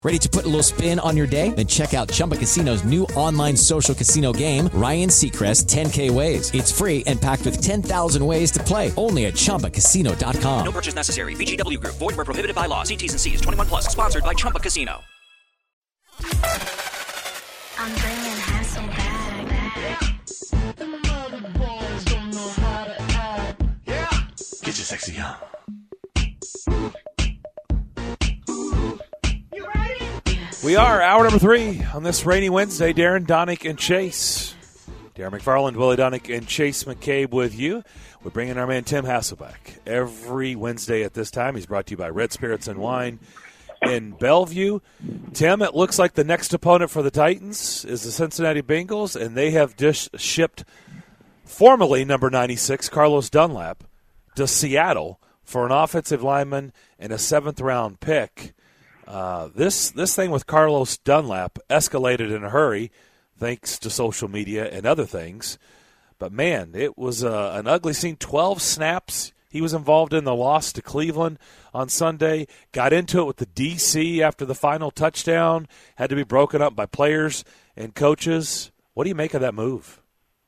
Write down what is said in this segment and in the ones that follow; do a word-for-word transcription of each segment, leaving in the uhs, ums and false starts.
Ready to put a little spin on your day? Then check out Chumba Casino's new online social casino game, Ryan Seacrest ten K Ways. It's free and packed with ten thousand ways to play. Only at Chumba Casino dot com. No purchase necessary. V G W Group. Void where prohibited by law. See T's and C's. twenty-one plus. Sponsored by Chumba Casino. I'm bringing Hassel back. Get your sexy on. We are hour number three on this rainy Wednesday. Darren, Donick, and Chase. Darren McFarland, Willie Donick, and Chase McCabe with you. We're bringing our man Tim Hasselbeck every Wednesday at this time. He's brought to you by Red Spirits and Wine in Bellevue. Tim, it looks like the next opponent for the Titans is the Cincinnati Bengals, and they have just shipped formerly number ninety-six, Carlos Dunlap, to Seattle for an offensive lineman and a seventh-round pick. Uh, this this thing with Carlos Dunlap escalated in a hurry thanks to social media and other things. But, man, it was uh, an ugly scene. twelve snaps he was involved in the loss to Cleveland on Sunday. Got into it with the D C after the final touchdown. Had to be broken up by players and coaches. What do you make of that move?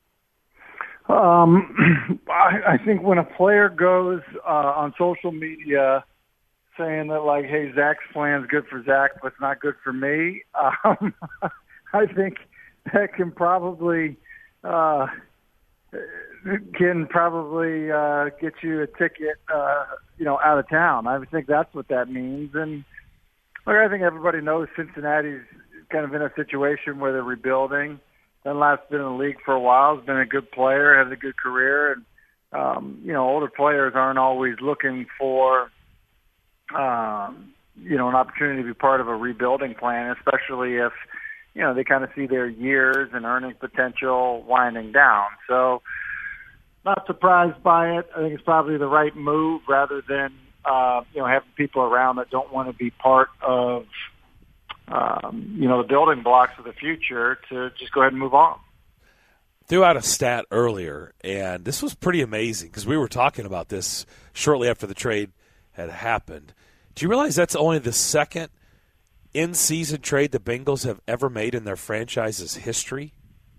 Um, I, I think when a player goes uh, on social media saying that, like, hey, Zach's plan's good for Zach, but it's not good for me, um, I think that can probably uh, can probably uh, get you a ticket, uh, you know, out of town. I think that's what that means. And look, I think everybody knows Cincinnati's kind of in a situation where they're rebuilding. Dunlap's been in the league for a while. Has been a good player, has a good career, and um, you know, older players aren't always looking for Um, you know, an opportunity to be part of a rebuilding plan, especially if, you know, they kind of see their years and earning potential winding down. So not surprised by it. I think it's probably the right move rather than, uh, you know, having people around that don't want to be part of, um, you know, the building blocks of the future to just go ahead and move on. Threw out a stat earlier, and this was pretty amazing because we were talking about this shortly after the trade had happened. Do you realize that's only the second in-season trade the Bengals have ever made in their franchise's history?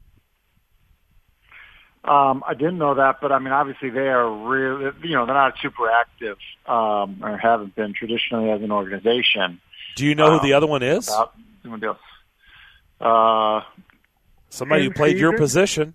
Um, I didn't know that, but I mean, obviously they are really, you know, they're not super active um, or haven't been traditionally as an organization. Do you know um, who the other one is? About somebody else. Uh, Somebody who played your position.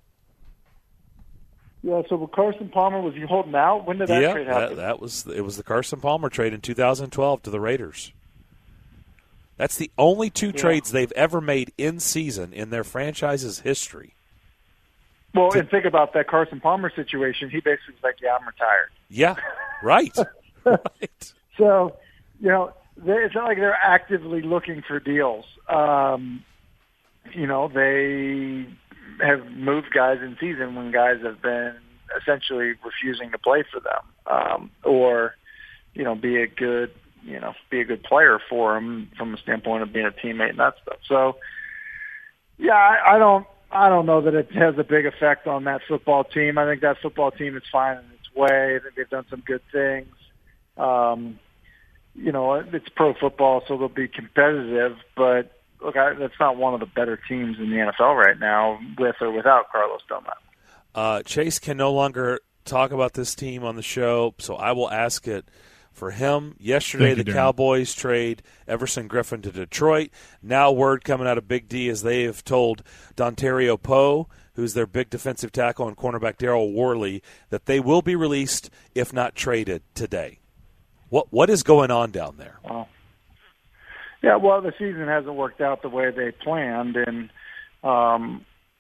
Yeah, so with Carson Palmer, was he holding out? When did that yeah, trade happen? That, that was it was the Carson Palmer trade in two thousand twelve to the Raiders. That's the only two yeah. trades they've ever made in season in their franchise's history. Well, to, and think about that Carson Palmer situation. He basically was like, yeah, I'm retired. Yeah, right. right. So, you know, it's not like they're actively looking for deals. Um, you know, they have moved guys in season when guys have been essentially refusing to play for them, um, or, you know, be a good, you know, be a good player for them from a standpoint of being a teammate and that stuff. So, yeah, I, I don't, I don't know that it has a big effect on that football team. I think that football team is fine in its way. I think they've done some good things. Um, you know, it's pro football, so they'll be competitive, but look, I, that's not one of the better teams in the N F L right now, with or without Carlos Dunlap. Uh, Chase can no longer talk about this team on the show, so I will ask it for him. Yesterday, you, the Darren. Cowboys trade Everson Griffin to Detroit. Now word coming out of Big D is they have told Dontario Poe, who's their big defensive tackle, and cornerback Daryl Worley, that they will be released if not traded today. What What is going on down there? Wow. Yeah, well, the season hasn't worked out the way they planned, and um,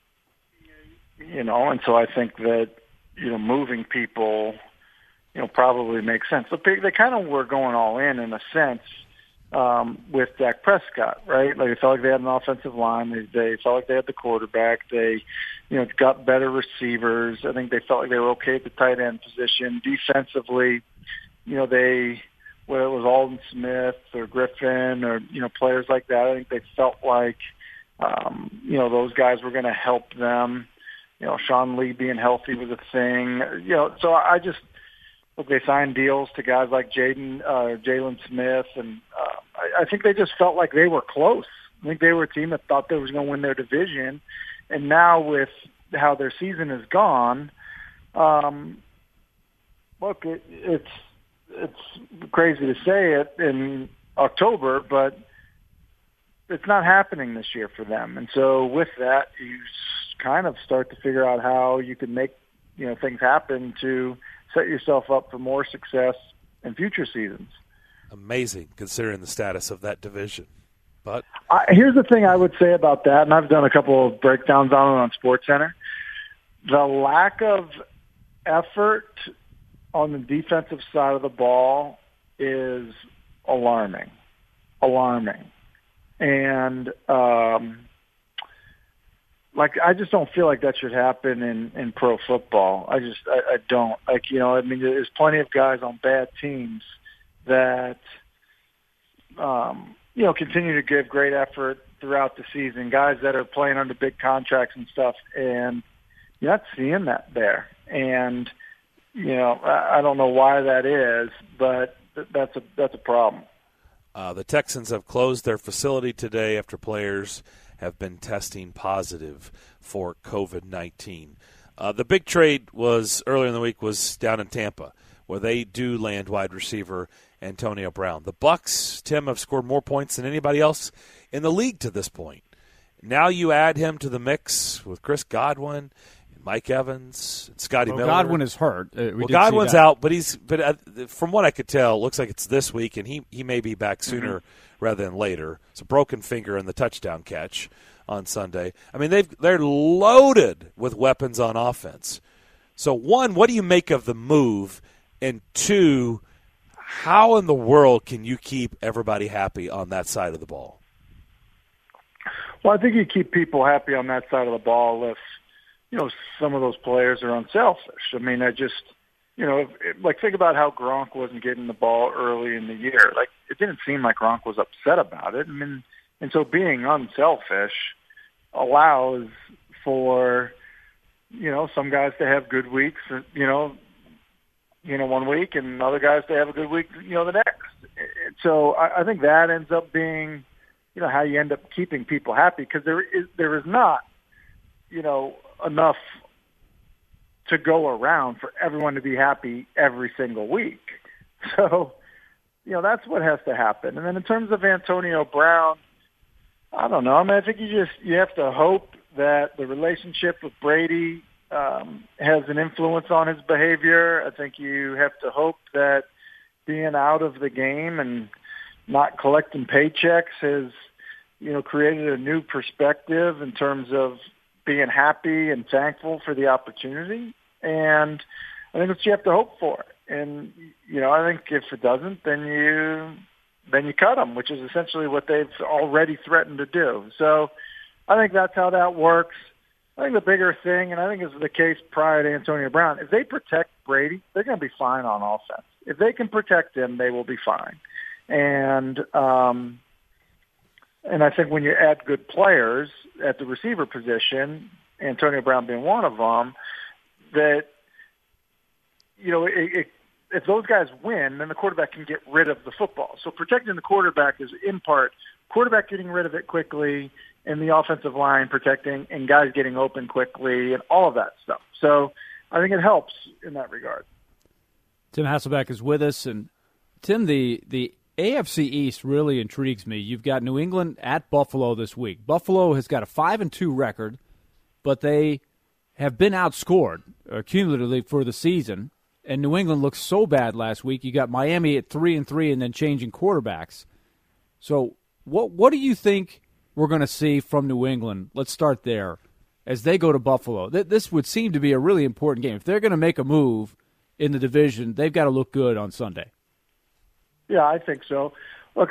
you know, and so I think that, you know, moving people, you know, probably makes sense. But they, they kind of were going all in in a sense um, with Dak Prescott, right? Like, they felt like they had an offensive line. They, they felt like they had the quarterback. They, you know, got better receivers. I think they felt like they were okay at the tight end position. Defensively, you know, they, whether it was Alden Smith or Griffin or, you know, players like that, I think they felt like, um, you know, those guys were going to help them. You know, Sean Lee being healthy was a thing. You know, so I just, look, they signed deals to guys like Jaden, uh, Jalen Smith, and uh, I, I think they just felt like they were close. I think they were a team that thought they was going to win their division, and now with how their season has gone, um, look, it, it's it's crazy to say it in October, but it's not happening this year for them. And so with that, you kind of start to figure out how you can make, you know, things happen to set yourself up for more success in future seasons. Amazing, considering the status of that division. But I, here's the thing I would say about that, and I've done a couple of breakdowns on it on SportsCenter. The lack of effort on the defensive side of the ball is alarming, alarming. And, um, like, I just don't feel like that should happen in, in pro football. I just, I, I don't. Like, you know, I mean, there's plenty of guys on bad teams that, um, you know, continue to give great effort throughout the season, guys that are playing under big contracts and stuff, and you're not seeing that there. And, you know, I, I don't know why that is, but th- that's a that's a problem. Uh, the Texans have closed their facility today after players have been testing positive for covid nineteen. Uh, the big trade was earlier in the week was down in Tampa, where they do land wide receiver Antonio Brown. The Bucs, Tim, have scored more points than anybody else in the league to this point. Now you add him to the mix with Chris Godwin, and Mike Evans, and Scotty well, Miller. Godwin is hurt. Uh, we well, did Godwin's see that. out, but he's but uh, from what I could tell, it looks like it's this week, and he he may be back sooner mm-hmm. rather than later. It's a broken finger in the touchdown catch on Sunday. I mean, they've they're loaded with weapons on offense. So one, what do you make of the move? And two, how in the world can you keep everybody happy on that side of the ball? Well, I think you keep people happy on that side of the ball if, you know, some of those players are unselfish. I mean, I just, you know, if, like think about how Gronk wasn't getting the ball early in the year. Like, it didn't seem like Gronk was upset about it. I mean, and so being unselfish allows for, you know, some guys to have good weeks, you know, you know, one week, and other guys to have a good week, you know, the next. So I, I think that ends up being, you know, how you end up keeping people happy, because there is there is not, you know, enough to go around for everyone to be happy every single week. So, you know, that's what has to happen. And then in terms of Antonio Brown, I don't know. I mean, I think you just you have to hope that the relationship with Brady um, has an influence on his behavior. I think you have to hope that being out of the game and not collecting paychecks has, you know, created a new perspective in terms of being happy and thankful for the opportunity. And I think that's what you have to hope for. And, you know, I think if it doesn't, then you then you cut them, which is essentially what they've already threatened to do. So I think that's how that works. I think the bigger thing, and I think it's the case prior to Antonio Brown, if they protect Brady, they're going to be fine on offense. If they can protect him, they will be fine. And um, and I think when you add good players at the receiver position, Antonio Brown being one of them, that, you know, it, it, if those guys win, then the quarterback can get rid of the football. So protecting the quarterback is in part quarterback getting rid of it quickly, and the offensive line protecting, and guys getting open quickly, and all of that stuff. So I think it helps in that regard. Tim Hasselbeck is with us. And, Tim, the, the A F C East really intrigues me. You've got New England at Buffalo this week. Buffalo has got a five and two record, but they have been outscored uh, cumulatively for the season. And New England looked so bad last week. You got Miami at three and three, and then changing quarterbacks. So what what do you think we're going to see from New England? Let's start there. As they go to Buffalo, Th- this would seem to be a really important game. If they're going to make a move in the division, they've got to look good on Sunday. Yeah, I think so. Look,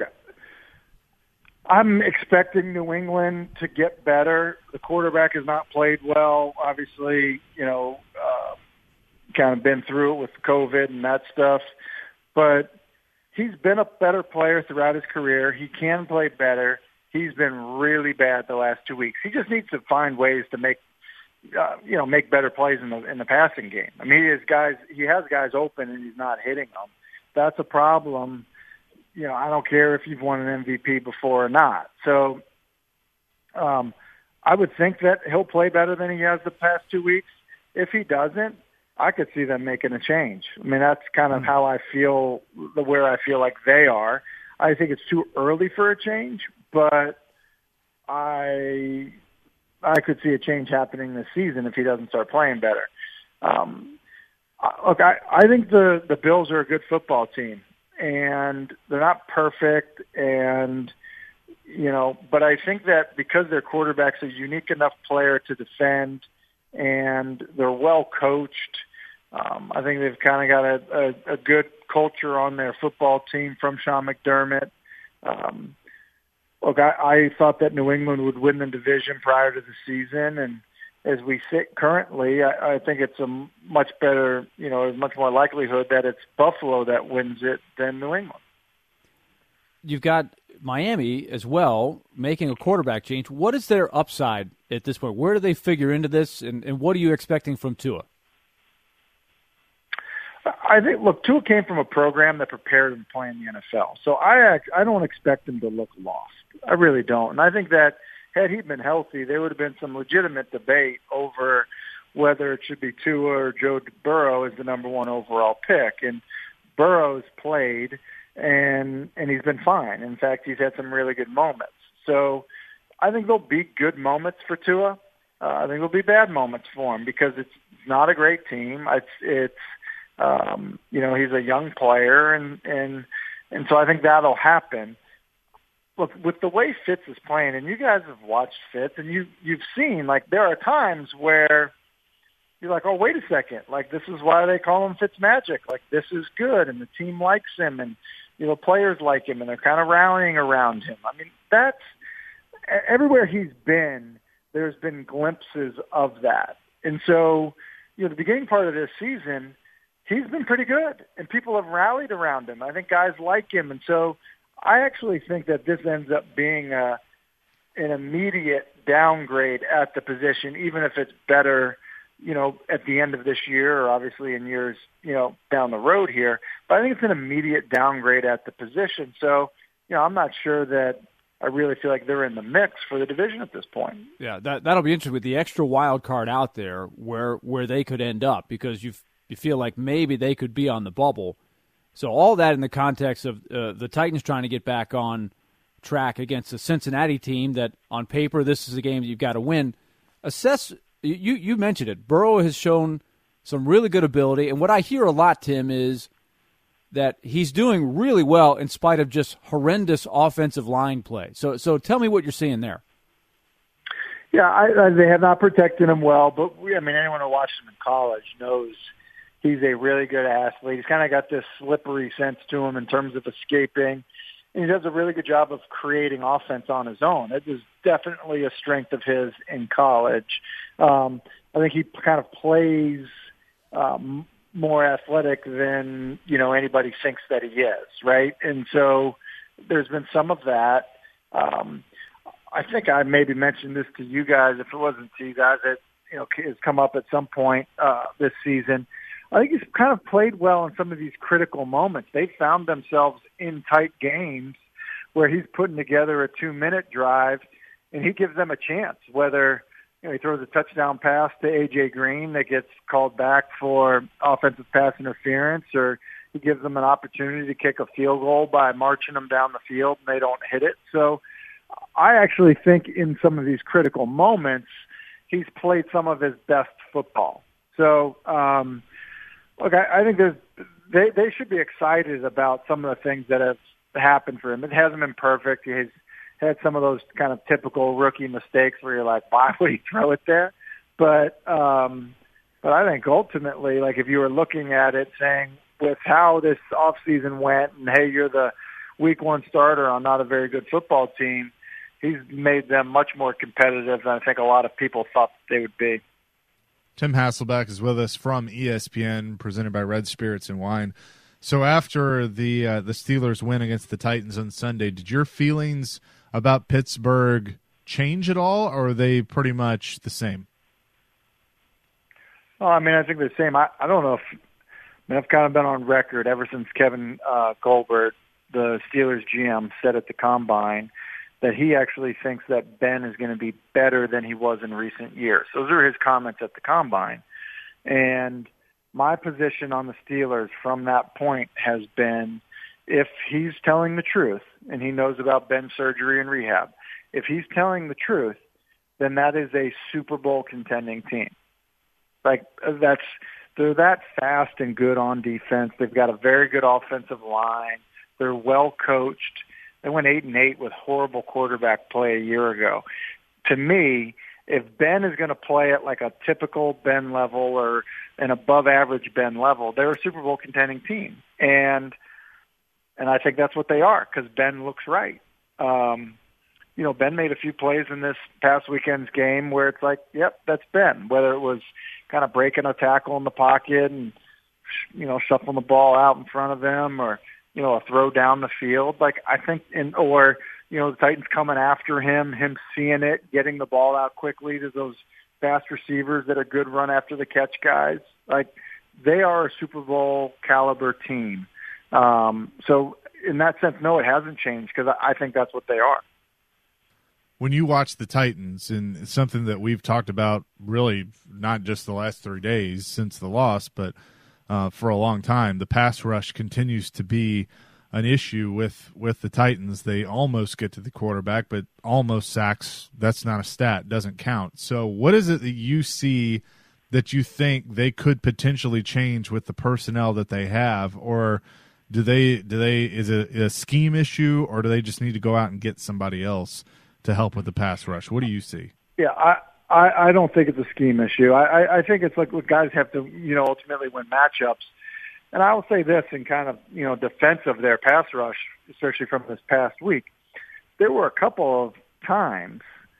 I'm expecting New England to get better. The quarterback has not played well. Obviously, you know, uh, kind of been through it with COVID and that stuff. But he's been a better player throughout his career. He can play better. He's been really bad the last two weeks. He just needs to find ways to make, uh, you know, make better plays in the in the passing game. I mean, he has guys, he has guys open and he's not hitting them. That's a problem you know, I don't care if you've won an M V P before or not. So um, I would think that he'll play better than he has the past two weeks. If he doesn't, I could see them making a change. I mean, that's kind of how I feel, the where I feel like they are. I think it's too early for a change, but I I could see a change happening this season if he doesn't start playing better. Um, look, I, I think the, the Bills are a good football team, and they're not perfect, and you know, but I think that because their quarterback's a unique enough player to defend, and they're well coached. Um, I think they've kind of got a, a, a good culture on their football team from Sean McDermott. Um, look, I, I thought that New England would win the division prior to the season, and as we sit currently, I, I think it's a much better, you know, much more likelihood that it's Buffalo that wins it than New England. You've got Miami as well making a quarterback change. What is their upside at this point? Where do they figure into this, and, and what are you expecting from Tua? I think, look, Tua came from a program that prepared him to play in the N F L. So I I don't expect him to look lost. I really don't. And I think that had he been healthy, there would have been some legitimate debate over whether it should be Tua or Joe Burrow as the number one overall pick. And Burrow's played, and and he's been fine. In fact, he's had some really good moments. So I think there'll be good moments for Tua. Uh, I think there'll be bad moments for him because it's not a great team. It's it's Um, you know, he's a young player, and, and and so I think that'll happen. Look, with the way Fitz is playing, and you guys have watched Fitz, and you, you've seen, like, there are times where you're like, oh, wait a second, like, this is why they call him Fitzmagic. Like, this is good, and the team likes him, and, you know, players like him, and they're kind of rallying around him. I mean, that's – everywhere he's been, there's been glimpses of that. And so, you know, the beginning part of this season – he's been pretty good, and people have rallied around him. I think guys like him, and so I actually think that this ends up being a, an immediate downgrade at the position, even if it's better, you know, at the end of this year or obviously in years, you know, down the road here. But I think it's an immediate downgrade at the position. So, you know, I'm not sure that I really feel like they're in the mix for the division at this point. Yeah, that that'll be interesting with the extra wild card out there, where where they could end up, because you've. You feel like maybe they could be on the bubble. So all that in the context of uh, the Titans trying to get back on track against a Cincinnati team that on paper this is a game that you've got to win. Assess you you mentioned it. Burrow has shown some really good ability, and what I hear a lot, Tim, is that he's doing really well in spite of just horrendous offensive line play. So so tell me what you're seeing there. Yeah, I, I, they have not protected him well, but we, I mean anyone who watched him in college knows he's a really good athlete. He's kind of got this slippery sense to him in terms of escaping. And he does a really good job of creating offense on his own. It was definitely a strength of his in college. Um, I think he kind of plays um, more athletic than, you know, anybody thinks that he is, right? And so there's been some of that. Um, I think I maybe mentioned this to you guys. If it wasn't to you guys, it, you know, has come up at some point uh, this season. I think he's kind of played well in some of these critical moments. They've found themselves in tight games where he's putting together a two-minute drive, and he gives them a chance, whether you know, he throws a touchdown pass to A J Green that gets called back for offensive pass interference, or he gives them an opportunity to kick a field goal by marching them down the field and they don't hit it. So I actually think in some of these critical moments, he's played some of his best football. So, um, Look, I, I think there's, they they should be excited about some of the things that have happened for him. It hasn't been perfect. He's had some of those kind of typical rookie mistakes where you're like, why would he throw it there? But um, but I think ultimately, like if you were looking at it saying with how this offseason went and, hey, you're the week one starter on not a very good football team, he's made them much more competitive than I think a lot of people thought they would be. Tim Hasselbeck is with us from E S P N, presented by Red Spirits and Wine. So after the uh, the Steelers win against the Titans on Sunday, did your feelings about Pittsburgh change at all, or are they pretty much the same? Well, I mean, I think they're the same. I, I don't know if I mean, I've kind of been on record ever since Kevin uh, Goldberg the Steelers G M, said at the Combine that he actually thinks that Ben is going to be better than he was in recent years. Those are his comments at the Combine. And my position on the Steelers from that point has been, if he's telling the truth and he knows about Ben's surgery and rehab, if he's telling the truth, then that is a Super Bowl contending team. Like, that's, they're that fast and good on defense. They've got a very good offensive line. They're well coached. They went eight and eight with horrible quarterback play a year ago. To me, if Ben is going to play at like a typical Ben level or an above average Ben level, they're a Super Bowl contending team. And, and I think that's what they are, because Ben looks right. Um, you know, Ben made a few plays in this past weekend's game where it's like, yep, that's Ben, whether it was kind of breaking a tackle in the pocket and, you know, shuffling the ball out in front of him, or, you know, a throw down the field. Like, I think, in, or, you know, the Titans coming after him, him seeing it, getting the ball out quickly to those fast receivers that are good run after the catch guys. Like, they are a Super Bowl caliber team. Um, so in that sense, no, it hasn't changed, because I, I think that's what they are. When you watch the Titans, and it's something that we've talked about really not just the last three days since the loss, but uh, for a long time, the pass rush continues to be an issue with, with the Titans. They almost get to the quarterback, but almost sacks, that's not a stat, doesn't count. So what is it that you see that you think they could potentially change with the personnel that they have? Or do they, do they, is it a scheme issue, or do they just need to go out and get somebody else to help with the pass rush? What do you see? Yeah, I, I, I don't think it's a scheme issue. I, I, I think it's like what guys have to, you know, ultimately win matchups. And I will say this in kind of, you know, defense of their pass rush, especially from this past week. There were a couple of times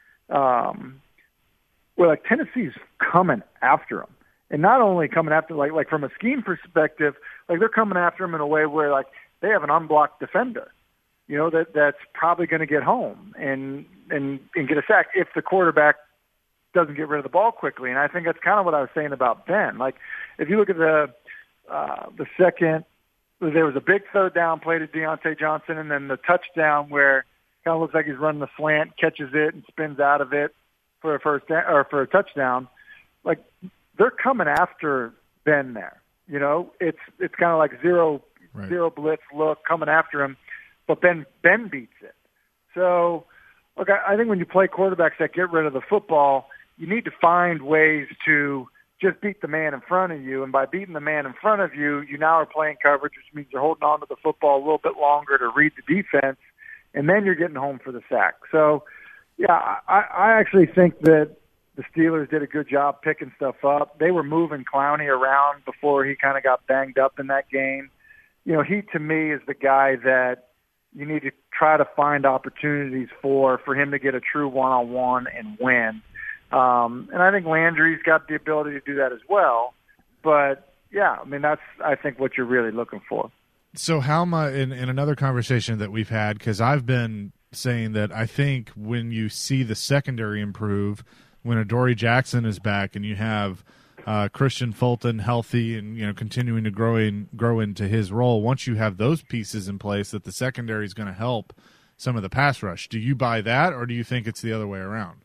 um, where, like, Tennessee's coming after them. And not only coming after, like, like from a scheme perspective, like, they're coming after them in a way where, like, they have an unblocked defender, you know, that that's probably going to get home and, and, and get a sack if the quarterback doesn't get rid of the ball quickly. And I think that's kind of what I was saying about Ben. Like, if you look at the uh, the second, there was a big third down play to Deontay Johnson, and then the touchdown where kind of looks like he's running the slant, catches it, and spins out of it for a first down, or for a touchdown. Like, they're coming after Ben there. You know, it's it's kind of like zero right. zero blitz look coming after him. But Ben Ben beats it. So, look, I, I think when you play quarterbacks that get rid of the football, you need to find ways to just beat the man in front of you. And by beating the man in front of you, you now are playing coverage, which means you're holding on to the football a little bit longer to read the defense, and then you're getting home for the sack. So, yeah, I, I actually think that the Steelers did a good job picking stuff up. They were moving Clowney around before he kind of got banged up in that game. You know, he, to me, is the guy that you need to try to find opportunities for, for him to get a true one-on-one and win. Um, and I think Landry's got the ability to do that as well. But, yeah, I mean, that's, I think, what you're really looking for. So how am I, in, in another conversation that we've had, because I've been saying that I think when you see the secondary improve, when Adoree Jackson is back and you have uh, Christian Fulton healthy and, you know, continuing to grow in, grow into his role, once you have those pieces in place, that the secondary is going to help some of the pass rush. Do you buy that, or do you think it's the other way around?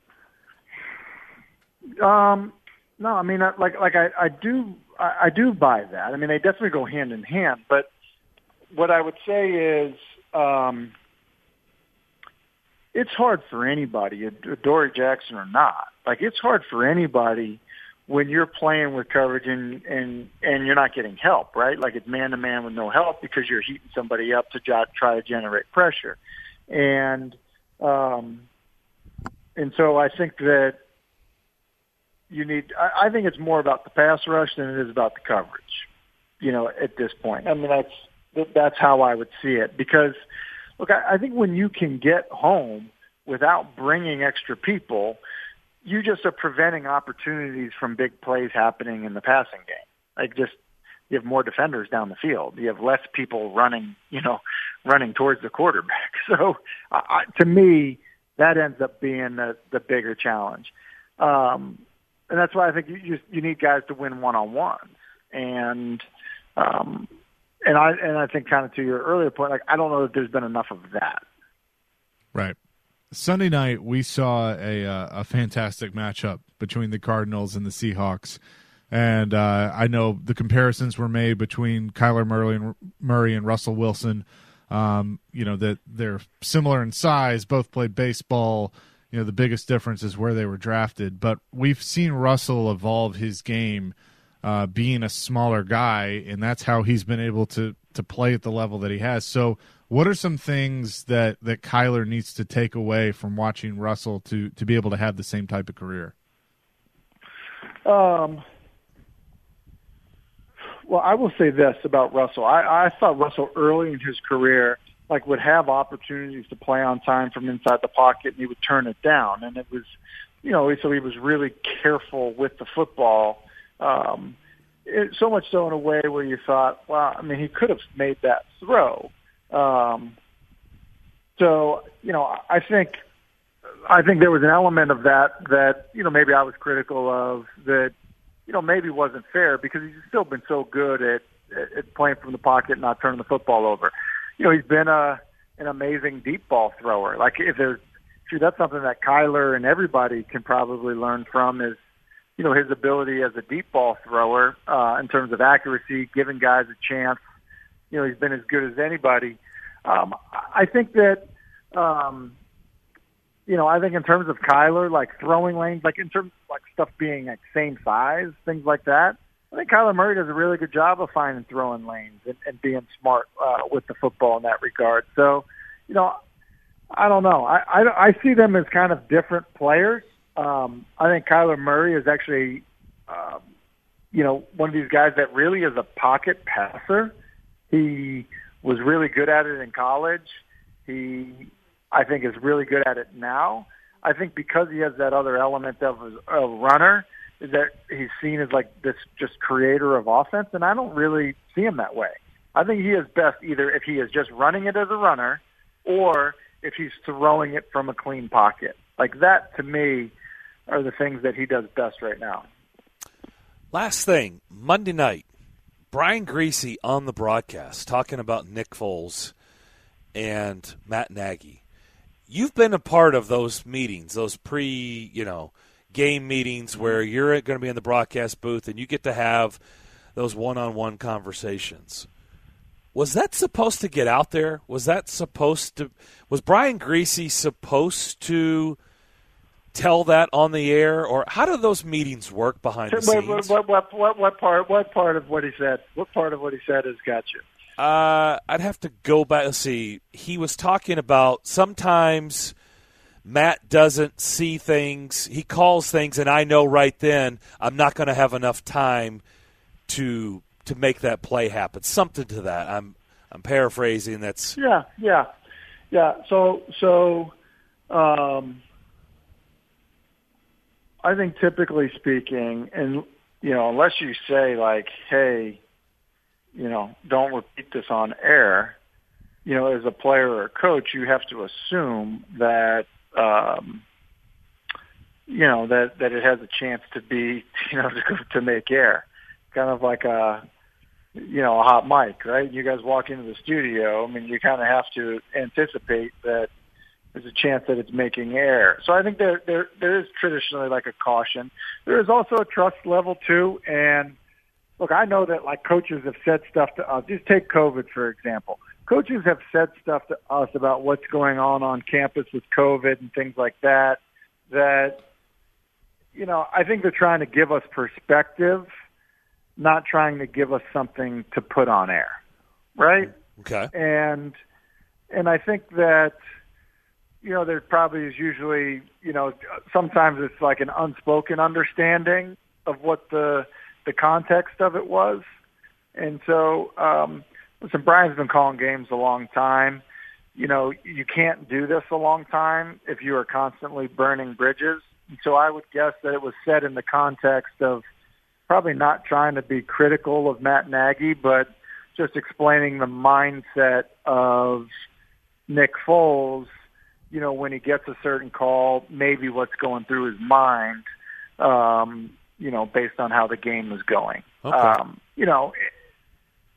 Um, no, I mean, like, like I, I do, I, I do buy that. I mean, they definitely go hand in hand. But what I would say is, um, it's hard for anybody, Adoree Jackson or not. Like, it's hard for anybody when you're playing with coverage and, and, and you're not getting help, right? Like, it's man-to-man with no help because you're heating somebody up to jo- try to generate pressure. And, um, and so I think that you need, I, I think it's more about the pass rush than it is about the coverage, you know, at this point. I mean, that's, that's how I would see it, because look, I, I think when you can get home without bringing extra people, you just are preventing opportunities from big plays happening in the passing game. Like, just, you have more defenders down the field. You have less people running, you know, running towards the quarterback. So uh, to me, that ends up being the, the bigger challenge. Um, and that's why I think you just, you need guys to win one-on-ones. And, um, and I and I think kind of to your earlier point, like I don't know that there's been enough of that. Right. Sunday night we saw a uh, a fantastic matchup between the Cardinals and the Seahawks, and uh, I know the comparisons were made between Kyler Murray and Murray and Russell Wilson. Um, you know that they're similar in size, both played baseball. You know the biggest difference is where they were drafted, but we've seen Russell evolve his game, uh, being a smaller guy, and that's how he's been able to to play at the level that he has. So, what are some things that, that Kyler needs to take away from watching Russell to to be able to have the same type of career? Um. Well, I will say this about Russell. I, I thought Russell early in his career, like, would have opportunities to play on time from inside the pocket, and he would turn it down. And it was, you know, so he was really careful with the football. Um, it, so much so in a way where you thought, well, I mean, he could have made that throw. Um, so, you know, I think, I think there was an element of that that, you know, maybe I was critical of that, you know, maybe wasn't fair because he's still been so good at, at playing from the pocket and not turning the football over. You know, he's been a, an amazing deep ball thrower. Like, if there's, sure, that's something that Kyler and everybody can probably learn from is, you know, his ability as a deep ball thrower uh, in terms of accuracy, giving guys a chance. You know, he's been as good as anybody. Um, I think that, um, you know, I think in terms of Kyler, like throwing lanes, like in terms of like stuff being like same size, things like that, I think Kyler Murray does a really good job of finding throwing lanes and, and being smart uh, with the football in that regard. So, you know, I don't know. I, I, I see them as kind of different players. Um, I think Kyler Murray is actually, um, you know, one of these guys that really is a pocket passer. He was really good at it in college. He, I think, is really good at it now. I think because he has that other element of a runner, is that he's seen as like this just creator of offense, and I don't really see him that way. I think he is best either if he is just running it as a runner or if he's throwing it from a clean pocket. Like that, to me, are the things that he does best right now. Last thing, Monday night, Brian Griese on the broadcast talking about Nick Foles and Matt Nagy. You've been a part of those meetings, those pre, you know, game meetings where you're going to be in the broadcast booth and you get to have those one-on-one conversations. Was that supposed to get out there? Was that supposed to – was Brian Griese supposed to tell that on the air? Or how do those meetings work behind the what, scenes? What, what, what, what, part, what part of what he said What part of what he said has got you? Uh, I'd have to go back and see. He was talking about sometimes Matt doesn't see things. He calls things, and I know right then I'm not going to have enough time to to make that play happen. Something to that. I'm I'm paraphrasing. That's yeah, yeah, yeah. So so, um, I think typically speaking, and you know, unless you say like, hey, you know, don't repeat this on air, you know, as a player or a coach, you have to assume that, um, you know, that, that it has a chance to be, you know, to, to make air. Kind of like a, you know, a hot mic, right? You guys walk into the studio, I mean, you kind of have to anticipate that there's a chance that it's making air. So I think there, there, there is traditionally like a caution. There is also a trust level too, and look, I know that like coaches have said stuff to us. Just take COVID, for example. Coaches have said stuff to us about what's going on on campus with COVID and things like that, that, you know, I think they're trying to give us perspective, not trying to give us something to put on air, right? okay. And and I think that, you know, there probably is usually, you know, sometimes it's like an unspoken understanding of what the – the context of it was. And so, um, listen, Brian's been calling games a long time. You know, you can't do this a long time if you are constantly burning bridges. And so I would guess that it was said in the context of probably not trying to be critical of Matt Nagy, but just explaining the mindset of Nick Foles, you know, when he gets a certain call, maybe what's going through his mind, um, you know, based on how the game was going. Okay. Um, you know,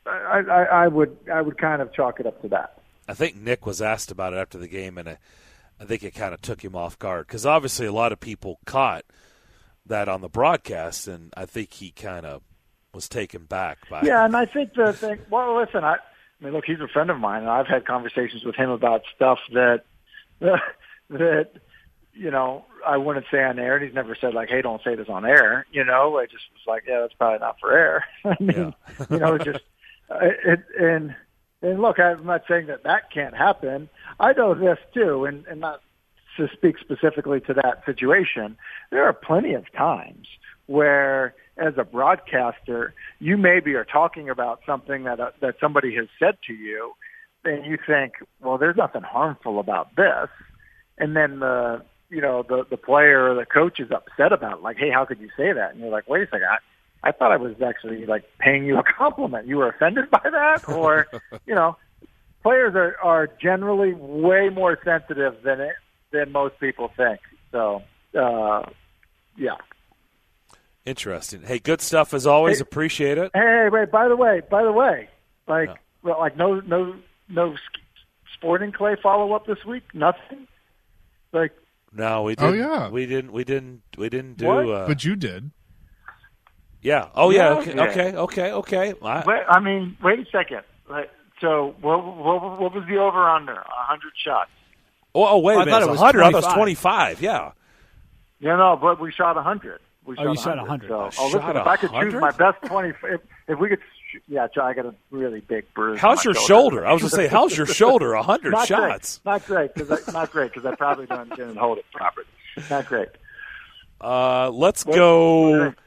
I, I, I would I would kind of chalk it up to that. I think Nick was asked about it after the game, and I, I think it kind of took him off guard because obviously a lot of people caught that on the broadcast, and I think he kind of was taken back by it. Yeah, and I think the thing. Well, listen, I, I mean, look, he's a friend of mine, and I've had conversations with him about stuff that that you know I wouldn't say on air, and he's never said like, "Hey, don't say this on air." You know, I just was like, "Yeah, that's probably not for air." I mean, Yeah. you know, just it, and. And look, I'm not saying that that can't happen. I know this too, and, and not to speak specifically to that situation. There are plenty of times where, as a broadcaster, you maybe are talking about something that uh, that somebody has said to you, and you think, well, there's nothing harmful about this, and then the you know the the player or the coach is upset about it, like, hey, how could you say that? And you're like, wait a second. I, I thought I was actually like paying you a compliment. You were offended by that, or you know, players are, are generally way more sensitive than it, than most people think. So, uh, yeah. Interesting. Hey, good stuff as always. Hey, Appreciate it. Hey, wait. By the way, by the way, like, Yeah. well, like no, no, no Sporting Clay follow up this week. Nothing. Like, No, we Oh, didn't. yeah. we didn't. We didn't. We didn't do. What? Uh, But you did. yeah. Oh, yeah. Yeah. Okay. Yeah. Okay. Okay. Okay. I, wait, I mean, wait a second. Like, so, what, what, what was the over under? A hundred shots. oh, oh, wait a I minute. thought it It was was one hundred. I thought it was twenty-five. twenty-five. Yeah. Yeah, no, but we shot a hundred. We Oh, you shot one hundred. So, I oh, listen, shot if I could choose one hundred? my best twenty, if, if we could, sh- yeah, I got a really big bruise. on How's my your shoulder? I was going to say, how's your shoulder? A hundred not shots. Great. Not great, because I, not great because I probably didn't, didn't hold it properly. Not great. Uh, let's What- go what-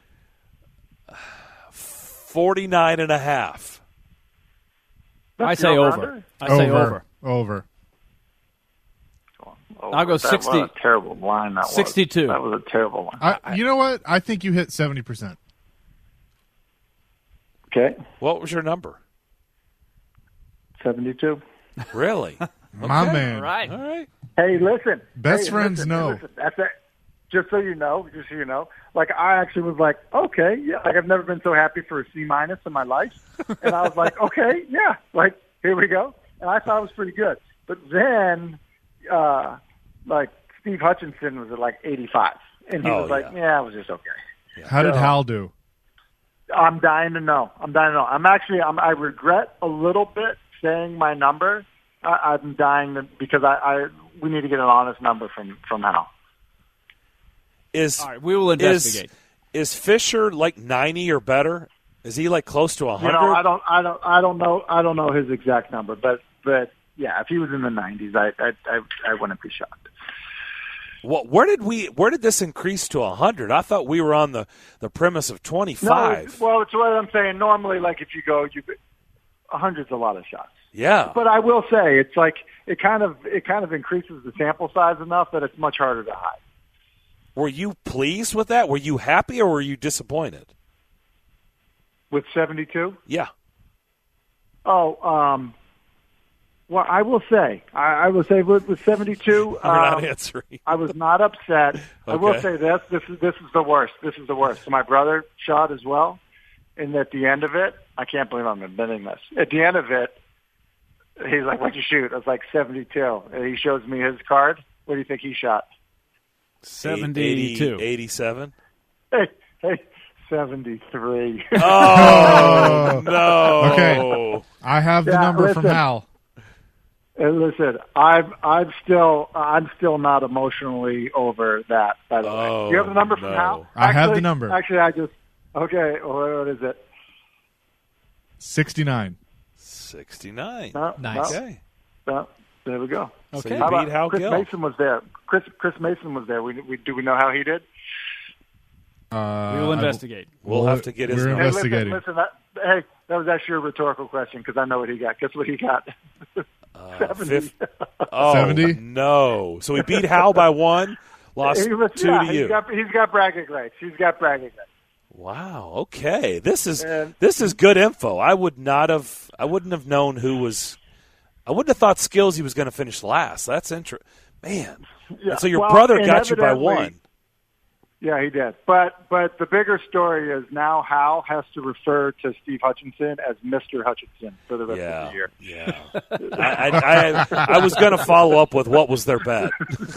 forty-nine and a half. I That's say the over. over-under? I say over. Over. Oh, I'll go that, sixty. What a terrible line that was. sixty-two. That was a terrible line. I, you know what? I think you hit seventy percent. Okay, What was your number? seventy-two. Really? My Okay. man. All right. All right. Hey, listen. Best Hey, friends listen, know. Listen, that's it. Just so you know, just so you know, like I actually was like, okay, yeah, like I've never been so happy for a C minus in my life, and I was like, okay, yeah, like here we go, and I thought it was pretty good. But then, uh, like Steve Hutchinson was at like eighty-five, and he Oh, was like, yeah. yeah, it was just okay. How did So- Hal do? I'm dying to know. I'm dying to know. I'm actually, I'm, I regret a little bit saying my number. I, I'm dying to, because I, I, we need to get an honest number from from Hal. Is All right, we will investigate. Is, is Fisher like ninety or better? Is he like close to a You hundred? know, I don't, I don't, I don't know, I don't know his exact number, but, but yeah, if he was in the nineties, I, I, I, I wouldn't be shocked. Well, where did we? Where did this increase to a hundred? I thought we were on the, the premise of No, twenty-five. well, it's what I'm saying. Normally, like if you go, you, a hundred's a lot of shots. Yeah. But I will say, it's like it kind of, it kind of increases the sample size enough that it's much harder to hide. Were you pleased with that? Were you happy or were you disappointed? With seventy-two. Yeah. Oh, um, well, I will say, I, I will say with, with seventy-two, You're not um, answering. I was not upset. I will Okay. say this: this is this is the worst. This is the worst. So my brother shot as well, and at the end of it, I can't believe I'm admitting this. At the end of it, he's like, "What'd you shoot?" I was like, seventy-two. And he shows me his card. What do you think he shot? seventy-two. eighty, eighty-seven. Hey, hey, seventy-three. Oh, no. Okay. I have the Yeah, number from listen. Hal. And listen, I'm I'm still I'm still not emotionally over that. By the Oh, way, you have the number from no. Hal? I have the Actually- number. Actually, I just okay. Well, what is it? sixty-nine. sixty-nine. No, Nice. no, Okay. no. There we go. So Okay. you How beat about Hal Chris Gill. Mason was there. Chris Chris Mason was there. We, we do we know how he did? Uh, We will investigate. We'll have to get his We're number. Hey, listen, investigating. listen. That, hey, that was actually a rhetorical question because I know what he got. Guess what he got? Uh, Seventy. fif- oh, seventy? no. So we beat Hal by one, lost He was- two yeah, to he's you. got he's got bragging rights. He's got bragging rights. Wow. Okay. This is And- this is good info. I would not have. I wouldn't have known who was. I wouldn't have thought Skillsy was going to finish last. That's interesting, man. Yeah, And so your well, brother and got you by evidently- one. Yeah, he did. But but the bigger story is now Hal has to refer to Steve Hutchinson as Mister Hutchinson for the rest yeah, of the year. Yeah, I, I, I, I was going to follow up with what was their bet,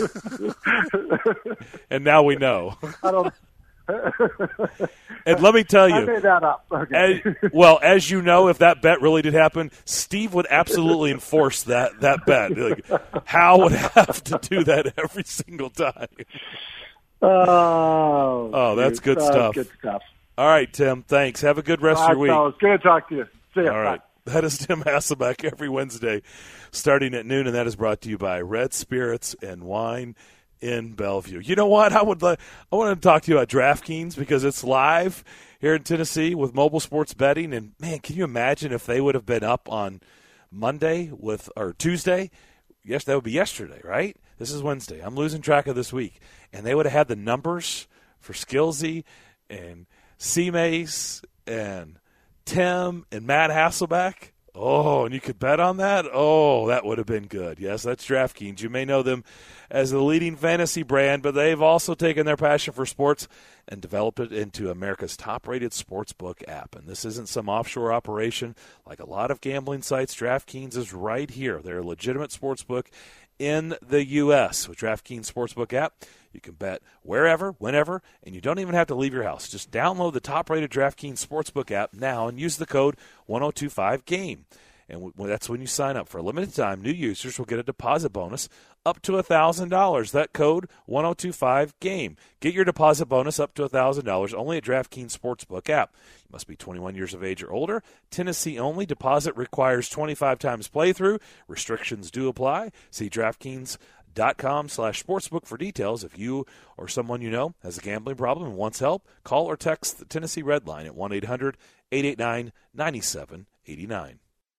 and now we know. I don't. And let me tell you, I made that up. Okay. as, well, as you know, if that bet really did happen, Steve would absolutely enforce that that bet. Like, Hal would have to do that every single time. Oh, oh, that's good uh, stuff. Good stuff. All right, Tim. Thanks. Have a good rest All of right, your week. fellas. Good to talk to you. See ya. All right. Bye. That is Tim Hasselbeck every Wednesday starting at noon, and that is brought to you by Red Spirits and Wine in Bellevue. You know what? I would. I want to talk to you about DraftKings because it's live here in Tennessee with mobile sports betting. And, man, can you imagine if they would have been up on Monday with or Tuesday? Yes, that would be yesterday, right? This is Wednesday. I'm losing track of this week. And they would have had the numbers for Skillsy and C-Mace and Tim and Matt Hasselbeck. Oh, and you could bet on that? Oh, that would have been good. Yes, that's DraftKings. You may know them as the leading fantasy brand, but they've also taken their passion for sports and developed it into America's top-rated sportsbook app. And this isn't some offshore operation. Like a lot of gambling sites, DraftKings is right here. They're a legitimate sportsbook in the U S With DraftKings Sportsbook app, you can bet wherever, whenever, and you don't even have to leave your house. Just download the top-rated DraftKings Sportsbook app now and use the code one oh two five game. And w- that's when you sign up. For a limited time, new users will get a deposit bonus up to one thousand dollars. That code, one oh two five game. Get your deposit bonus up to one thousand dollars only at DraftKings Sportsbook app. You must be twenty-one years of age or older. Tennessee only. Deposit requires twenty-five times playthrough. Restrictions do apply. See DraftKings dot com slash sportsbook for details. If you or someone you know has a gambling problem and wants help, call or text the Tennessee Red Line at one eight hundred eight eight nine nine seven eight nine.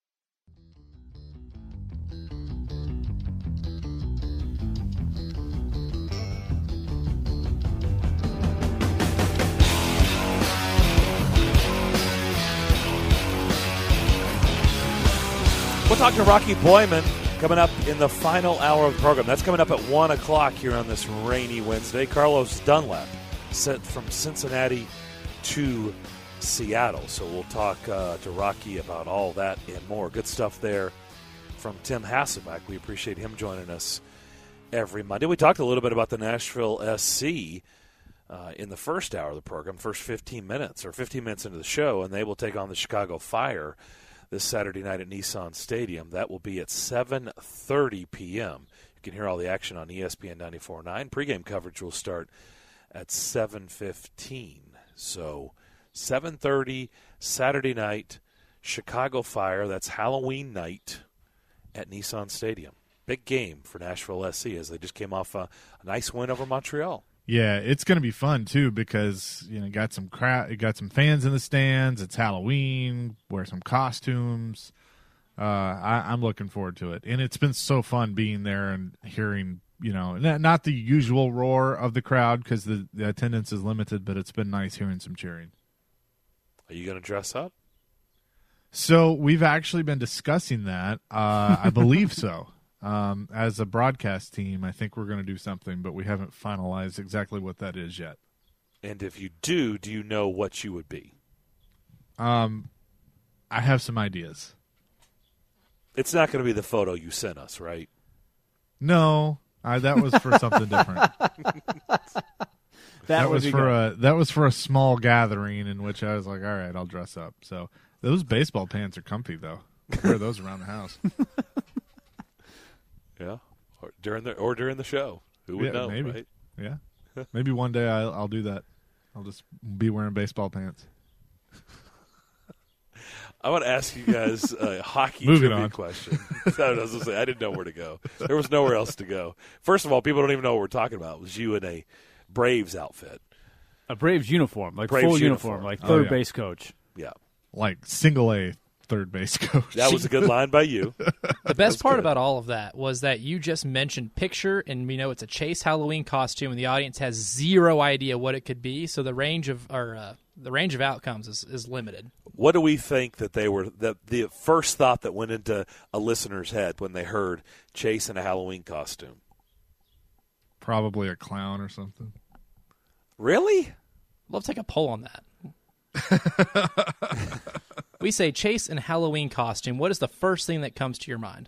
We'll talk to Rocky Boyman coming up in the final hour of the program. That's coming up at one o'clock here on this rainy Wednesday. Carlos Dunlap sent from Cincinnati to Seattle. So we'll talk uh, to Rocky about all that and more. Good stuff there from Tim Hasselbeck. We appreciate him joining us every Monday. We talked a little bit about the Nashville S C uh, in the first hour of the program, first fifteen minutes or fifteen minutes into the show, and they will take on the Chicago Fire this Saturday night at Nissan Stadium. That will be at seven thirty p.m. You can hear all the action on E S P N ninety-four point nine. Pre-game coverage will start at seven fifteen. So seven thirty Saturday night, Chicago Fire. That's Halloween night at Nissan Stadium. Big game for Nashville S C as they just came off a, a nice win over Montreal. Yeah, it's going to be fun too because you know got some crowd, got some fans in the stands. It's Halloween. Wear some costumes. Uh, I, I'm looking forward to it, and it's been so fun being there and hearing you know not, not the usual roar of the crowd because the, the attendance is limited, but it's been nice hearing some cheering. Are you going to dress up? So we've actually been discussing that. Uh, I believe so. Um, as a broadcast team, I think we're going to do something, but we haven't finalized exactly what that is yet. And if you do, do you know what you would be? Um, I have some ideas. It's not going to be the photo you sent us, right? No, I, that was for something different. that, that was for good. a that was for a small gathering in which I was like, all right, I'll dress up. So those baseball pants are comfy, though. I wear those around the house. Yeah, or during the or during the show. Who would yeah, know? Maybe. Right? Yeah, maybe one day I'll, I'll do that. I'll just be wearing baseball pants. I want to ask you guys a hockey Moving trivia on. question. I, was gonna say, I didn't know where to go. There was nowhere else to go. First of all, people don't even know what we're talking about. It was you in a Braves outfit. A Braves uniform, like Braves full uniform. uniform, like Oh, third yeah. base coach. Yeah, Like single A third base coach. that was a good line by you. The best part good. about all of that was that you just mentioned picture, and we know it's a Chase Halloween costume, and the audience has zero idea what it could be. So the range of or uh, the range of outcomes is, is limited. What do we think that they were? That the first thought that went into a listener's head when they heard Chase in a Halloween costume? Probably a clown or something. Really? Love to take a poll on that. We say Chase in Halloween costume. What is the first thing that comes to your mind?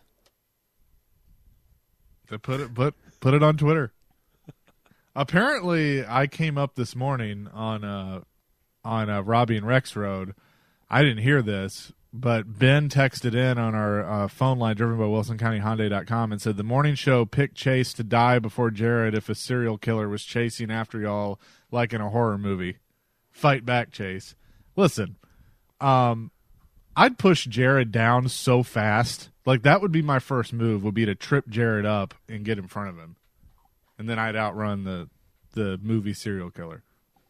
To put it put put it on Twitter. Apparently, I came up this morning on uh on uh, Robbie and Rex Road. I didn't hear this, but Ben texted in on our uh, phone line driven by Wilson County Hyundai dot com and said the morning show picked Chase to die before Jared if a serial killer was chasing after y'all like in a horror movie. Fight back, Chase. Listen, um, I'd push Jared down so fast. Like, that would be my first move, would be to trip Jared up and get in front of him. And then I'd outrun the the movie serial killer.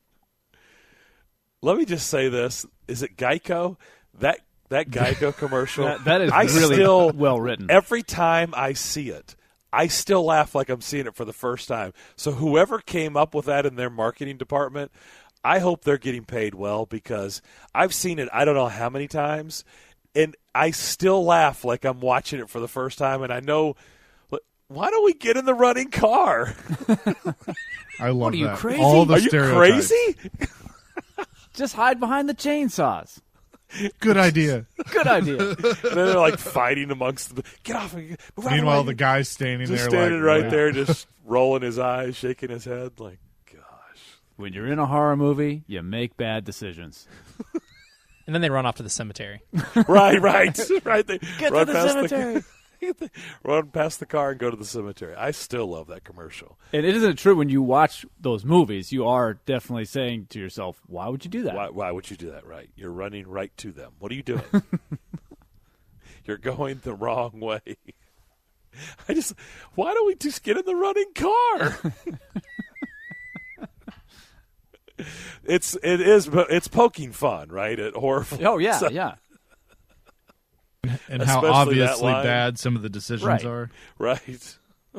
Let me just say this. Is it Geico? That that Geico commercial? that, that is I really still, well written. Every time I see it, I still laugh like I'm seeing it for the first time. So whoever came up with that in their marketing department, I hope they're getting paid well, because I've seen it I don't know how many times, and I still laugh like I'm watching it for the first time, and I know, why don't we get in the running car? I love What are you, that. crazy? All the Are you stereotypes. crazy? Just hide behind the chainsaws. Good idea. Good idea. And then they're like fighting amongst the get off. Move out of Meanwhile, way. the guy's standing just there standing like, right yeah. there, just rolling his eyes, shaking his head, like, gosh. When you're in a horror movie, you make bad decisions. And then they run off to the cemetery. Right, right, right. They Get run to the past cemetery. The, run past the car and go to the cemetery. I still love that commercial. And it isn't true when you watch those movies. You are definitely saying to yourself, why would you do that? Why, why would you do that? Right, you're running right to them. What are you doing? You're going the wrong way. I just, why don't we just get in the running car? it's it is it's poking fun, right? At horror. Oh yeah, so, yeah. And how Especially that obviously line. bad some of the decisions Right. are. Right.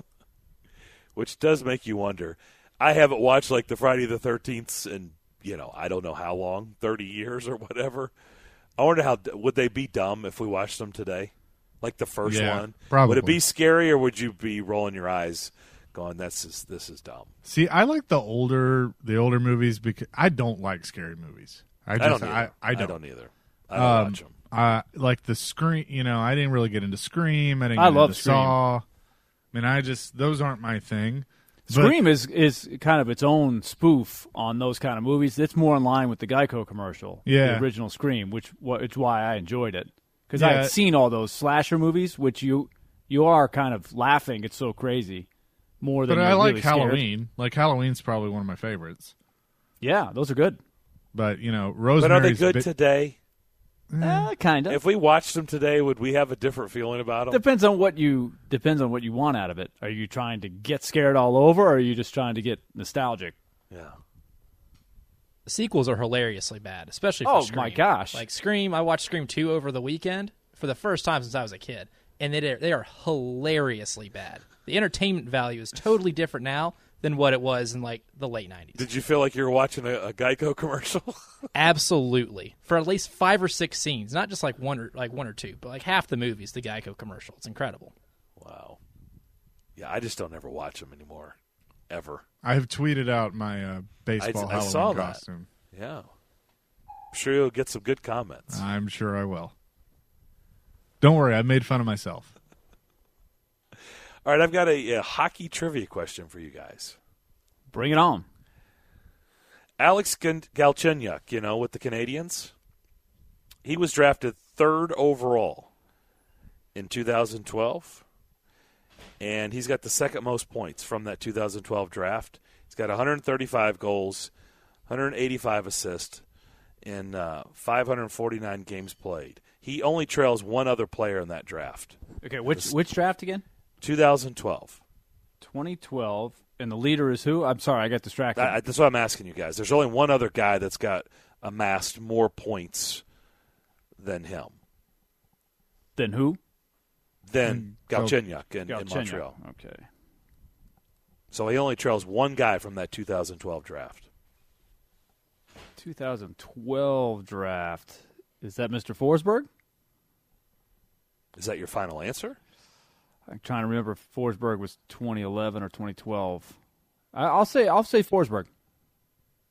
Which does make you wonder. I haven't watched like the Friday the thirteenth in, you know, I don't know how long, thirty years or whatever. I wonder how would they be dumb if we watched them today, like the first Yeah, one. probably. Would it be scary, or would you be rolling your eyes, going, "That's just, this is dumb"? See, I like the older the older movies because I don't like scary movies. I, just, I don't either. I, I don't. I don't either. I don't Um, watch them. Uh, like the Scream, you know, I didn't really get into Scream. I didn't I get love into Scream. Saw. I mean, I just those aren't my thing. But- Scream is is kind of its own spoof on those kind of movies. It's more in line with the Geico commercial, Yeah. the original Scream, which which why I enjoyed it, because I Yeah. had seen all those slasher movies, which you you are kind of laughing. It's so crazy, more than But I you're like really scared. Halloween. Like Halloween's probably one of my favorites. Yeah, those are good. But you know, But Rosemary's. are they good Bi- today? Uh, kind of. If we watched them today, would we have a different feeling about them? Depends on what you depends on what you want out of it. Are you trying to get scared all over, or are you just trying to get nostalgic? Yeah. The sequels are hilariously bad, especially for Oh, Scream. my gosh. Like Scream, I watched Scream two over the weekend for the first time since I was a kid, and they are, they are hilariously bad. The entertainment value is totally different now than what it was in like the late nineties. Did you feel like you were watching a, a Geico commercial? Absolutely. For at least five or six scenes, not just like one or like one or two, but like half the movies, the Geico commercial. It's incredible. Wow. Yeah, I just don't ever watch them anymore, ever. I have tweeted out my uh, baseball I Halloween saw that. costume. Yeah. I'm sure you'll get some good comments. I'm sure I will. Don't worry, I made fun of myself. All right, I've got a, a hockey trivia question for you guys. Bring it on. Alex Galchenyuk, you know, with the Canadians, he was drafted third overall in two thousand twelve, and he's got the second most points from that two thousand twelve draft. He's got one hundred thirty-five goals, one hundred eighty-five assists in uh, five hundred forty-nine games played. He only trails one other player in that draft. Okay, which which draft again? two thousand twelve. twenty twelve, and the leader is who? I'm sorry, I got distracted. I, that's what I'm asking you guys. There's only one other guy that's got amassed more points than him. Then who? Than Mm, Galchenyuk in, in Galchenyuk. Montreal. Okay. So he only trails one guy from that two thousand twelve draft. two thousand twelve draft. Is that Mister Forsberg? Is that your final answer? I'm trying to remember if Forsberg was twenty eleven or twenty twelve. I, I'll say I'll say Forsberg.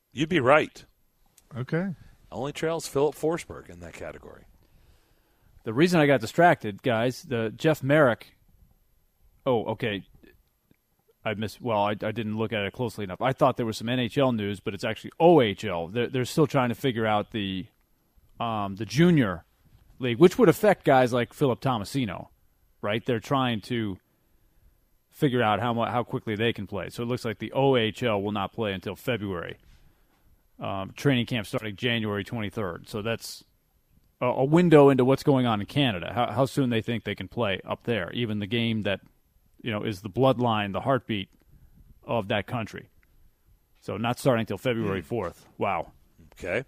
You'd be right. Okay. Only trails Philip Forsberg in that category. The reason I got distracted, guys, the Jeff Merrick. Oh, okay. I missed. Well, I, I didn't look at it closely enough. I thought there was some N H L news, but it's actually O H L. They're, they're still trying to figure out the um, the junior league, which would affect guys like Philip Tomasino, right? They're trying to figure out how how quickly they can play. So it looks like the O H L will not play until February. Um, training camp starting January twenty-third. So that's a, a window into what's going on in Canada. How, how soon they think they can play up there, even the game that you know is the bloodline, the heartbeat of that country. So not starting until February fourth. Wow. Okay.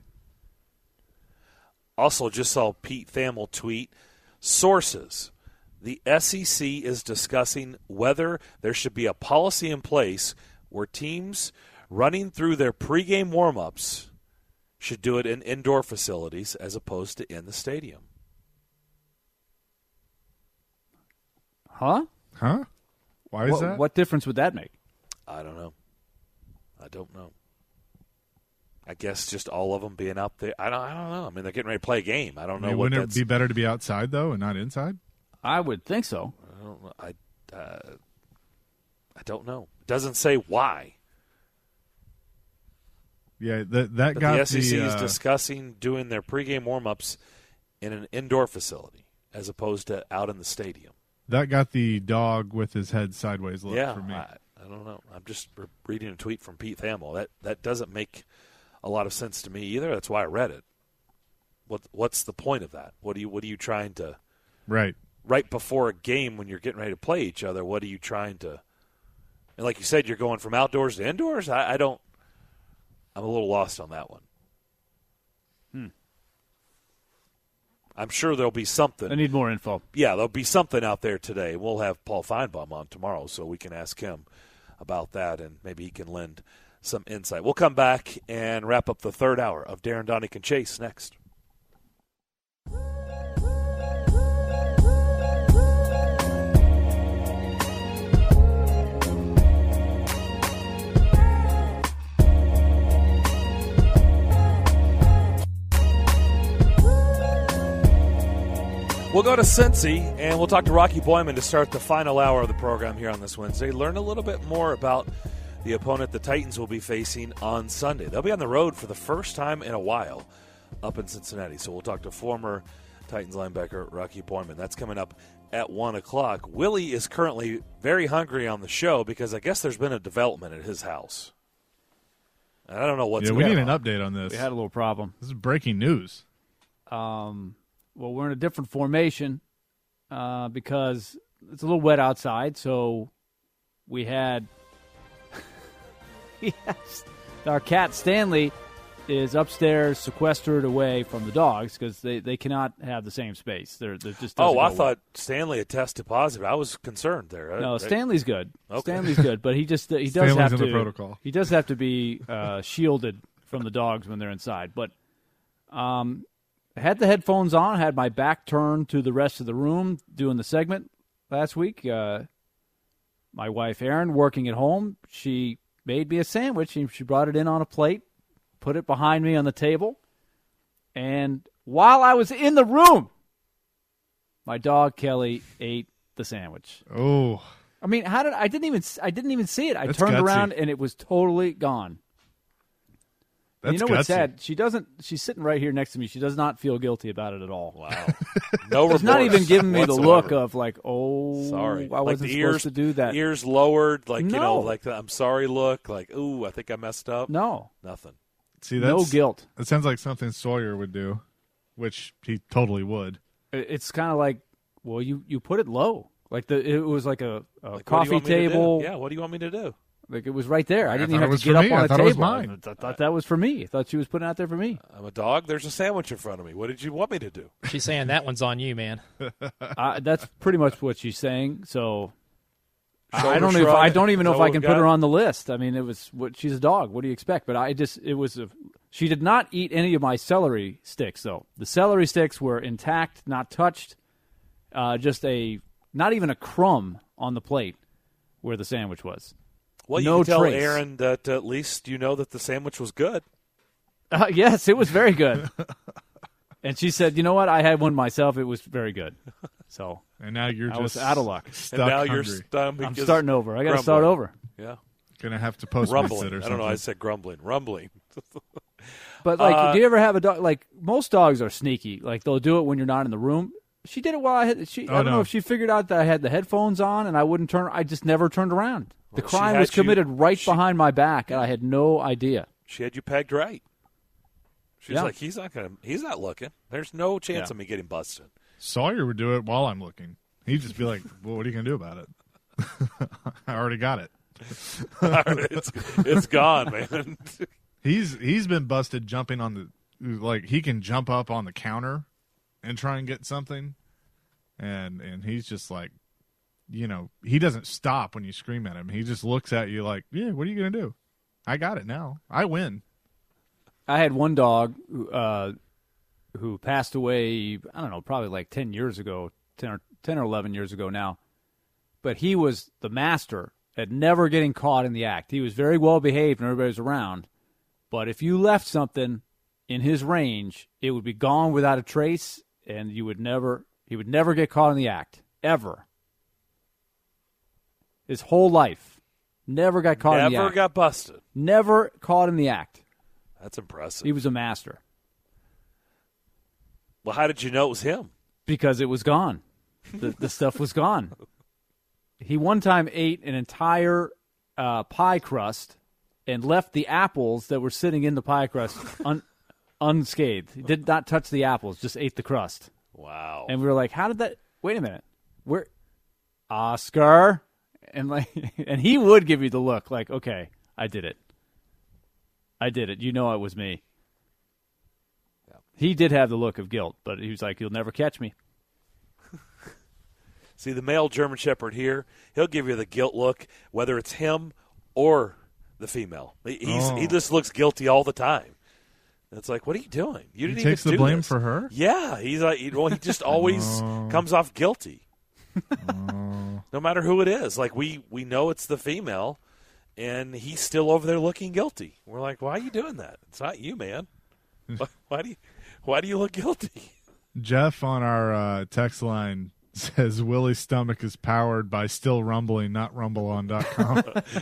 Also, just saw Pete Thamel tweet, sources, the S E C is discussing whether there should be a policy in place where teams running through their pregame warm-ups should do it in indoor facilities as opposed to in the stadium. Huh? Huh? Why is what, that? What difference would that make? I don't know. I don't know. I guess just all of them being out there. I don't. I don't know. I mean, they're getting ready to play a game. I don't know I mean, what wouldn't that's. it be better to be outside though and not inside? I would think so. I don't know. I. Uh, I don't know. It doesn't say why. Yeah, that that But got the S E C the, is uh, discussing doing their pregame warm-ups in an indoor facility as opposed to out in the stadium. that got the dog with his head sideways look yeah, for me. I, I don't know. I'm just re- reading a tweet from Pete Thamel. That that doesn't make a lot of sense to me either. That's why I read it. What what's the point of that? What are you what are you trying to Right. right before a game when you're getting ready to play each other? What are you trying to? And like you said, you're going from outdoors to indoors. I, I don't. I'm a little lost on that one. Hmm. I'm sure there'll be something. I need more info. Yeah, there'll be something out there today. We'll have Paul Feinbaum on tomorrow, so we can ask him about that, and maybe he can lend some insight. We'll come back and wrap up the third hour of Darren, Donick, and Chase next. We'll go to Cincy, and we'll talk to Rocky Boyman to start the final hour of the program here on this Wednesday. Learn a little bit more about the opponent the Titans will be facing on Sunday. They'll be on the road for the first time in a while up in Cincinnati. So we'll talk to former Titans linebacker Rocky Boyman. That's coming up at one o'clock. Willie is currently very hungry on the show because I guess there's been a development at his house. And I don't know what's Yeah, we going need on. an update on this. We had a little problem. This is breaking news. Um, well, we're in a different formation uh, because it's a little wet outside. So we had yes, our cat Stanley is upstairs, sequestered away from the dogs because they, they cannot have the same space. They're, they're just Oh, doesn't I go thought Stanley had tested positive. I was concerned there. No, I- Stanley's good. Okay. Stanley's good, but he just he does Stanley's have in to the protocol. He does have to be uh, shielded from the dogs when they're inside. But um, I had the headphones on, had my back turned to the rest of the room doing the segment last week. Uh, my wife Erin, working at home, she made me a sandwich and she brought it in on a plate, put it behind me on the table, and while I was in the room, my dog Kelly ate the sandwich. Oh, I mean, how did I didn't even I didn't even see it. I That's turned gutsy. around and it was totally gone. And that's you know what's gutsy. sad? She doesn't. She's sitting right here next to me. She does not feel guilty about it at all. Wow. No She's not remorse even giving me the look whatsoever. of like, oh, Sorry. I Like wasn't the supposed ears, to do that. Ears lowered, like, you know, No. like the I'm sorry look, like, ooh, I think I messed up. No, Nothing. See, no that's, guilt. That sounds like something Sawyer would do, which he totally would. It- It's kind of like, well, you, you put it low. Like the it was like a, a Like, what do you coffee want me to do? table. Yeah, what do you want me to do? Like it was right there. I I didn't thought even it have was to get for up me. on I a thought it was table. mine. I th- thought that was for me. I thought she was putting it out there for me. I'm a dog. There's a sandwich in front of me. What did you want me to do? She's saying that one's on you, man. Uh, that's pretty much what she's saying. So I Shoulder don't even. shrug. I don't even know Is if that I what can we put got? her on the list. I mean, it was what she's a dog. What do you expect? But I just it was a. She did not eat any of my celery sticks though. The celery sticks were intact, not touched. Uh, just a not even a crumb on the plate where the sandwich was. Well, you no can tell trace. Aaron that at least you know that the sandwich was good. Uh, yes, it was very good. And she said, "You know what? I had one myself. It was very good." So, and now you're I just was out of luck. Stuck and now hungry. your stomach I'm is starting over. I got to start grumbling. over. Yeah, Gonna have to post rumbling. it or I something. don't know. I said grumbling, rumbling. But like, Uh, do you ever have a dog? Like most dogs are sneaky. Like they'll do it when you're not in the room. She did it while I had. She, Oh, I don't no. know if she figured out that I had the headphones on and I wouldn't turn. I just never turned around. The Well, she crime had was you- committed right she- behind my back, and I had no idea. She had you pegged right. She's Yeah. like, he's not gonna. He's not looking. There's no chance Yeah. of me getting busted. Sawyer would do it while I'm looking. He'd just be like, "Well, what are you gonna do about it? I already got it." it's it's gone, man. He's he's been busted jumping on the like he can jump up on the counter and try and get something, and and he's just like, you know, he doesn't stop when you scream at him. He just looks at you like, "Yeah, what are you gonna do? I got it now. I win." I had one dog uh, who passed away, I don't know, probably like ten years ago, ten or, ten or eleven years ago now. But he was the master at never getting caught in the act. He was very well behaved when everybody was around. But if you left something in his range, it would be gone without a trace, and you would never, he would never get caught in the act, ever. His whole life. Never got caught in the Never act. got busted. Never caught in the act. That's impressive. He was a master. Well, how did you know it was him? Because it was gone. The, the stuff was gone. He one time ate an entire uh, pie crust and left the apples that were sitting in the pie crust un, unscathed. He did not touch the apples, just ate the crust. Wow. And we were like, how did that – wait a minute. Where – Oscar? And like, and he would give you the look like, okay, I did it. I did it. You know it was me. He did have the look of guilt, but he was like, you'll never catch me. See, the male German Shepherd here, he'll give you the guilt look, whether it's him or the female. He- He's, Oh. He just looks guilty all the time. It's like, what are you doing? You He didn't takes even the do blame this. for her? Yeah, he's like, he- well, he just always Oh. comes off guilty. No matter who it is. Like, we, we know it's the female, and he's still over there looking guilty. We're like, why are you doing that? It's not you, man. why, why do you why do you look guilty? Jeff on our uh, text line says Willie's stomach is powered by Still Rumbling, not rumble on dot com.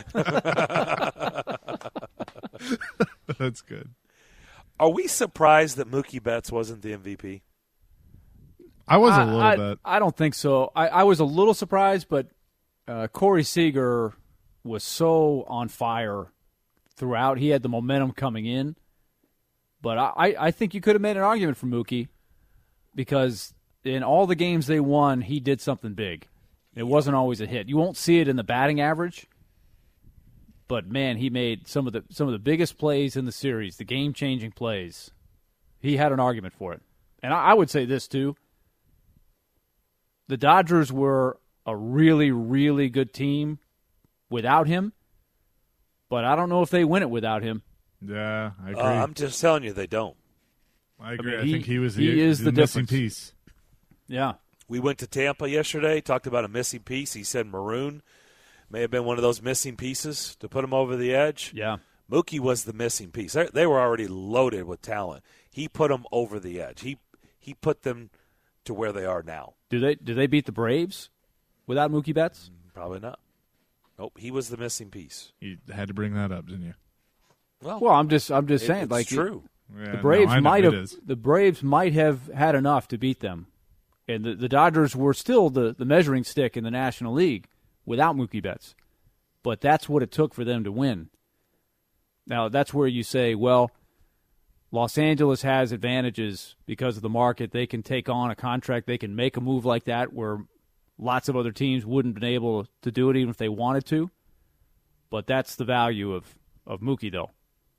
That's good. Are we surprised that Mookie Betts wasn't the M V P? I was a I- little I, bit. I don't think so. I, I was a little surprised, but uh, Corey Seager was so on fire throughout. He had the momentum coming in. But I, I think you could have made an argument for Mookie because in all the games they won, he did something big. It wasn't always a hit. You won't see it in the batting average, but man, he made some of the some of the biggest plays in the series, the game-changing plays. He had an argument for it. And I, I would say this, too. The Dodgers were a really, really good team without him, but I don't know if they win it without him. Yeah, I agree. Uh, I'm just telling you, they don't. I agree. I, mean, he- think he was the, he is the, the missing difference. piece. Yeah. We went to Tampa yesterday, talked about a missing piece. He said Maroon may have been one of those missing pieces to put him over the edge. Yeah. Mookie was the missing piece. They, they were already loaded with talent. He put them over the edge. He he put them to where they are now. Do they do they beat the Braves without Mookie Betts? Probably not. Nope, he was the missing piece. You had to bring that up, didn't you? Well, Well, I'm just I'm just it- saying it's like true. Yeah, the Braves no, I know might it have is. the Braves might have had enough to beat them. And the, the Dodgers were still the, the measuring stick in the National League without Mookie Betts. But that's what it took for them to win. Now, that's where you say, well, Los Angeles has advantages because of the market. They can take on a contract. They can make a move like that where lots of other teams wouldn't have been able to do it even if they wanted to. But that's the value of, of Mookie, though.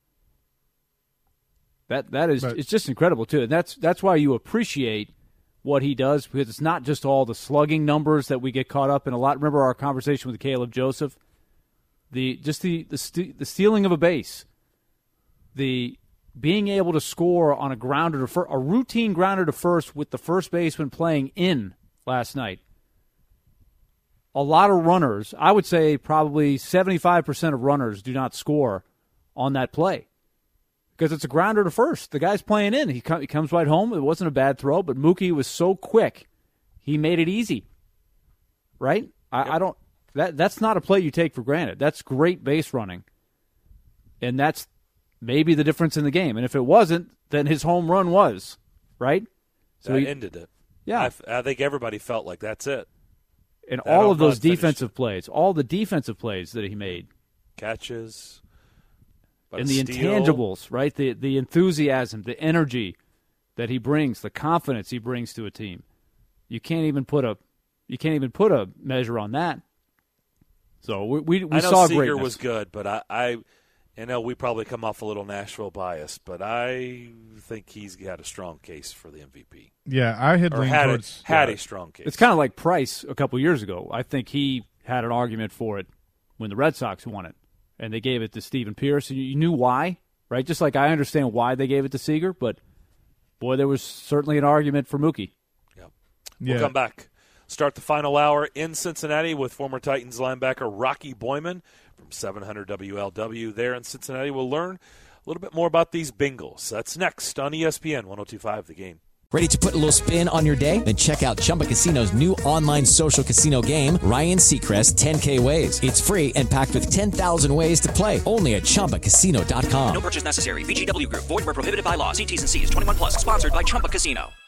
That that is But- it's just incredible, too. And that's that's why you appreciate what he does, because it's not just all the slugging numbers that we get caught up in a lot. Remember our conversation with Caleb Joseph? The just the the, st- the stealing of a base, the being able to score on a grounder to fir- a routine grounder to first with the first baseman playing in last night. a lot of runners, I would say probably seventy-five percent of runners do not score on that play because it's a grounder to first. The guy's playing in. He, com- he comes right home. It wasn't a bad throw, but Mookie was so quick, he made it easy. Right? I, Yep. I don't. That that's not a play you take for granted. That's great base running, and that's maybe the difference in the game. And if it wasn't, then his home run was right. So that ended it. Yeah, I, I think everybody felt like that's it. And That all home of those run finished defensive it. plays, all the defensive plays that he made, Catches. but and a the steal. intangibles, right? The the enthusiasm, the energy that he brings, the confidence he brings to a team. You can't even put a you can't even put a measure on that. So we we, we I know saw Seager greatness. was good, but I, I, you know, we probably come off a little Nashville bias, but I think he's got a strong case for the M V P. Yeah, I had Or leaned had, towards a, had yeah. a strong case. It's kind of like Price a couple years ago. I think he had an argument for it when the Red Sox won it, and they gave it to Steven Pierce. And you knew why, right? Just like I understand why they gave it to Seager, but boy, there was certainly an argument for Mookie. Yep. Yeah. We'll come back. Start the final hour in Cincinnati with former Titans linebacker Rocky Boyman from seven hundred W L W there in Cincinnati. We'll learn a little bit more about these Bengals. That's next on E S P N one oh two point five The Game. Ready to put a little spin on your day? Then check out Chumba Casino's new online social casino game, Ryan Seacrest ten K Ways. It's free and packed with ten thousand ways to play. Only at Chumba Casino dot com. No purchase necessary. V G W Group. Void where prohibited by law. See T's and C's. twenty-one plus. Sponsored by Chumba Casino.